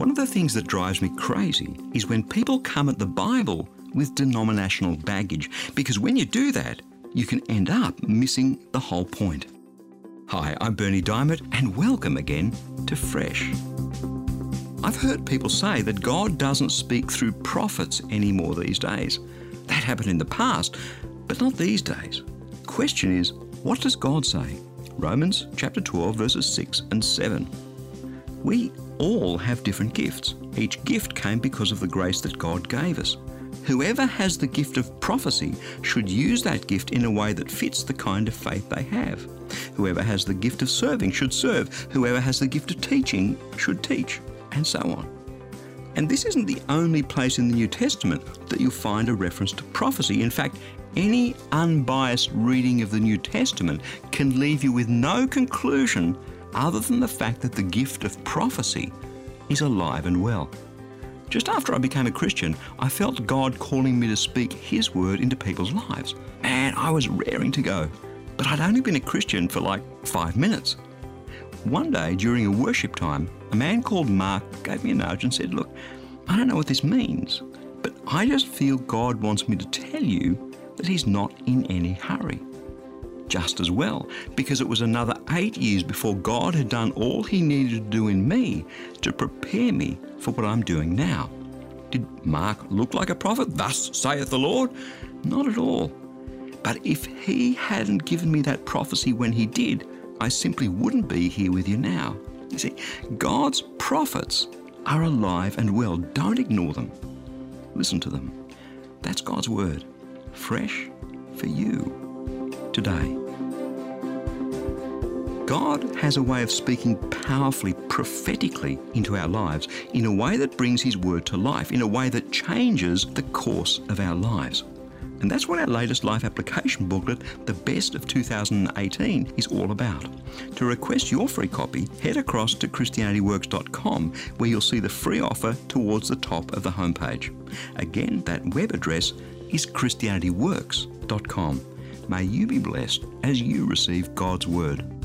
One of the things that drives me crazy is when people come at the Bible with denominational baggage, because when you do that, you can end up missing the whole point. Hi, I'm Berni Dymet, and welcome again to Fresh. I've heard people say that God doesn't speak through prophets anymore these days. That happened in the past, but not these days. Question is, what does God say? Romans chapter 12, verses 6 and 7. We all have different gifts. Each gift came because of the grace that God gave us. Whoever has the gift of prophecy should use that gift in a way that fits the kind of faith they have. Whoever has the gift of serving should serve. Whoever has the gift of teaching should teach, and so on. And this isn't the only place in the New Testament that you'll find a reference to prophecy. In fact, any unbiased reading of the New Testament can leave you with no conclusion other than the fact that the gift of prophecy is alive and well. Just after I became a Christian, I felt God calling me to speak His word into people's lives. Man, I was raring to go. But I'd only been a Christian for like 5 minutes. One day during a worship time, a man called Mark gave me a nudge and said, "Look, I don't know what this means, but I just feel God wants me to tell you that He's not in any hurry." Just as well, because it was another 8 years before God had done all He needed to do in me to prepare me for what I'm doing now. Did Mark look like a prophet? Thus saith the Lord? Not at all. But if He hadn't given me that prophecy when He did, I simply wouldn't be here with you now. You see, God's prophets are alive and well. Don't ignore them. Listen to them. That's God's word, fresh for you today. God has a way of speaking powerfully, prophetically into our lives in a way that brings His word to life, in a way that changes the course of our lives. And that's what our latest life application booklet, The Best of 2018, is all about. To request your free copy, head across to ChristianityWorks.com, where you'll see the free offer towards the top of the homepage. Again, that web address is ChristianityWorks.com. May you be blessed as you receive God's Word.